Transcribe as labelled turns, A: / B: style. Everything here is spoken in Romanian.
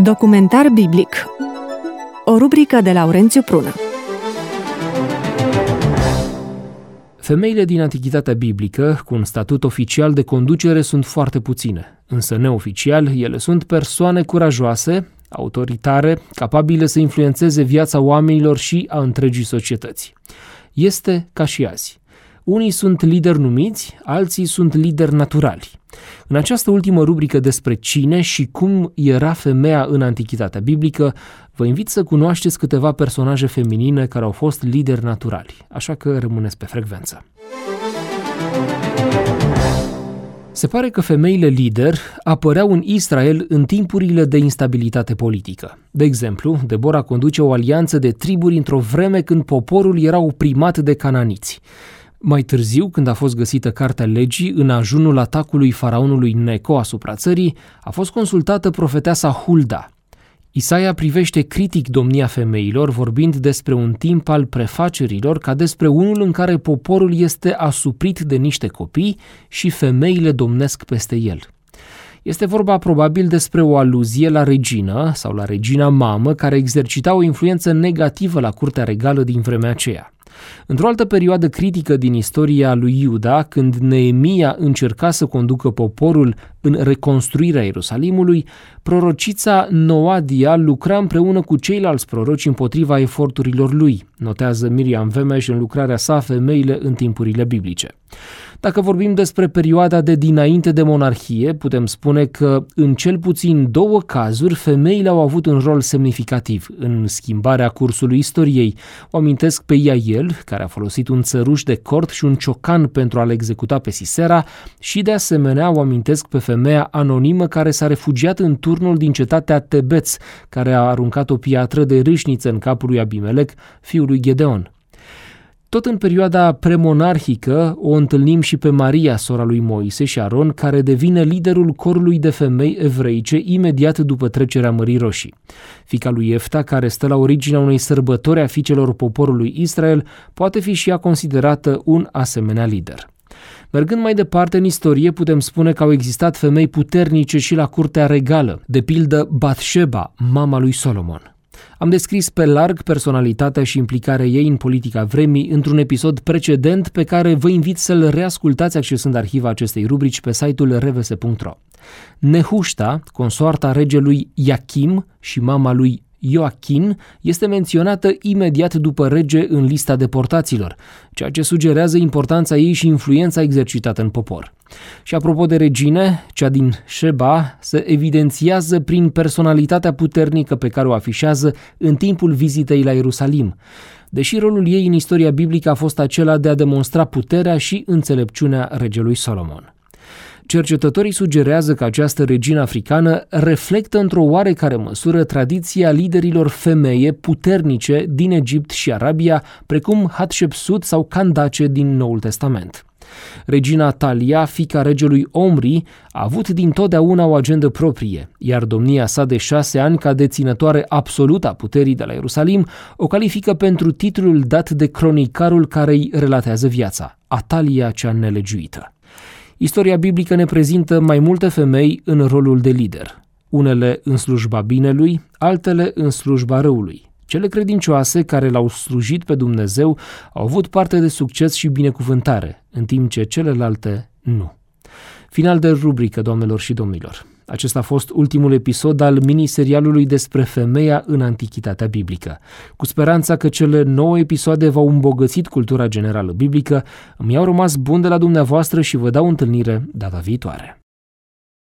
A: Documentar biblic. O rubrică de Laurențiu Prună.
B: Femeile din Antichitatea biblică, cu un statut oficial de conducere, sunt foarte puține, însă neoficial, ele sunt persoane curajoase, autoritare, capabile să influențeze viața oamenilor și a întregii societăți. Este ca și azi. Unii sunt lideri numiți, alții sunt lideri naturali. În această ultimă rubrică despre cine și cum era femeia în Antichitatea biblică, vă invit să cunoașteți câteva personaje feminine care au fost lideri naturali, așa că rămâneți pe frecvență. Se pare că femeile lider apăreau în Israel în timpurile de instabilitate politică. De exemplu, Debora conduce o alianță de triburi într-o vreme când poporul era oprimat de cananiți. Mai târziu, când a fost găsită Cartea Legii în ajunul atacului faraonului Neco asupra țării, a fost consultată profeteasa Hulda. Isaia privește critic domnia femeilor, vorbind despre un timp al prefacerilor ca despre unul în care poporul este asuprit de niște copii și femeile domnesc peste el. Este vorba probabil despre o aluzie la regină sau la regina mamă care exercita o influență negativă la curtea regală din vremea aceea. Într-o altă perioadă critică din istoria lui Iuda, când Neemia încerca să conducă poporul în reconstruirea Ierusalimului, prorocița Noadia lucra împreună cu ceilalți proroci împotriva eforturilor lui, notează Miriam Vemeș în lucrarea sa Femeile în timpurile biblice. Dacă vorbim despre perioada de dinainte de monarhie, putem spune că în cel puțin 2 cazuri femeile au avut un rol semnificativ în schimbarea cursului istoriei. O amintesc pe Iael, care a folosit un țăruș de cort și un ciocan pentru a-l executa pe Sisera, și de asemenea o amintesc pe femeia anonimă care s-a refugiat în turnul din cetatea Tebeț, care a aruncat o piatră de râșniță în capul lui Abimelec, fiul lui Gedeon. Tot în perioada premonarhică o întâlnim și pe Maria, sora lui Moise și Aron, care devine liderul corului de femei evreice imediat după trecerea Mării Roșii. Fiica lui Iefta, care stă la originea unei sărbători a fiicelor poporului Israel, poate fi și ea considerată un asemenea lider. Mergând mai departe în istorie, putem spune că au existat femei puternice și la curtea regală, de pildă Batșeba, mama lui Solomon. Am descris pe larg personalitatea și implicarea ei în politica vremii într-un episod precedent pe care vă invit să-l reascultați accesând arhiva acestei rubrici pe site-ul revese.ro. Nehușta, consoarta regelui Iachim și mama lui Ioachin, este menționată imediat după rege în lista deportaților, ceea ce sugerează importanța ei și influența exercitată în popor. Și apropo de regine, cea din Sheba se evidențiază prin personalitatea puternică pe care o afișează în timpul vizitei la Ierusalim, deși rolul ei în istoria biblică a fost acela de a demonstra puterea și înțelepciunea regelui Solomon. Cercetătorii sugerează că această regină africană reflectă într-o oarecare măsură tradiția liderilor femeie puternice din Egipt și Arabia, precum Hatshepsut sau Candace din Noul Testament. Regina Talia, fiica regelui Omri, a avut dintotdeauna o agendă proprie, iar domnia sa de 6 ani ca deținătoare absolută a puterii de la Ierusalim o califică pentru titlul dat de cronicarul care îi relatează viața, Atalia cea nelegiuită. Istoria biblică ne prezintă mai multe femei în rolul de lider, unele în slujba binelui, altele în slujba răului. Cele credincioase care l-au slujit pe Dumnezeu au avut parte de succes și binecuvântare, în timp ce celelalte nu. Final de rubrică, doamnelor și domnilor. Acesta a fost ultimul episod al miniserialului despre femeia în Antichitatea biblică. Cu speranța că cele 9 episoade v-au îmbogățit cultura generală biblică, îmi au rămas bun de la dumneavoastră și vă dau întâlnire data viitoare.